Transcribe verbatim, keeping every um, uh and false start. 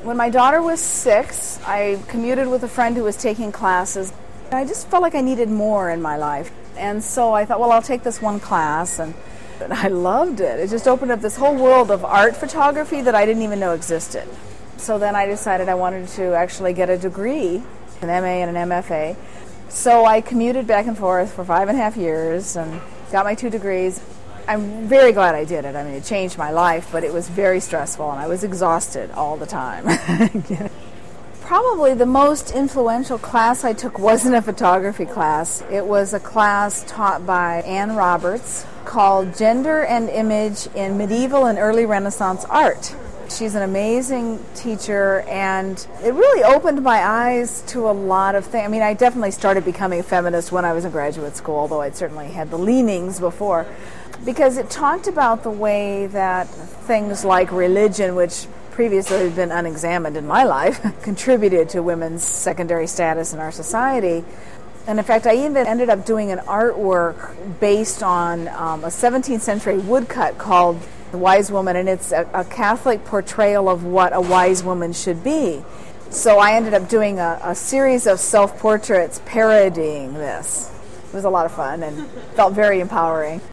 When my daughter was six, I commuted with a friend who was taking classes. I just felt like I needed more in my life. And so I thought, well, I'll take this one class. And, and I loved it. It just opened up this whole world of art photography that I didn't even know existed. So then I decided I wanted to actually get a degree, an M A and an M F A. So I commuted back and forth for five and a half years and got my two degrees. I'm very glad I did it. I mean, it changed my life, but it was very stressful, and I was exhausted all the time. Probably the most influential class I took wasn't a photography class. It was a class taught by Ann Roberts called Gender and Image in Medieval and Early Renaissance Art. She's an amazing teacher, and it really opened my eyes to a lot of things. I mean, I definitely started becoming a feminist when I was in graduate school, although I'd certainly had the leanings before, because it talked about the way that things like religion, which previously had been unexamined in my life, contributed to women's secondary status in our society. And in fact, I even ended up doing an artwork based on um, a seventeenth century woodcut called The Wise Woman, and it's a, a Catholic portrayal of what a wise woman should be. So I ended up doing a, a series of self-portraits parodying this. It was a lot of fun and felt very empowering.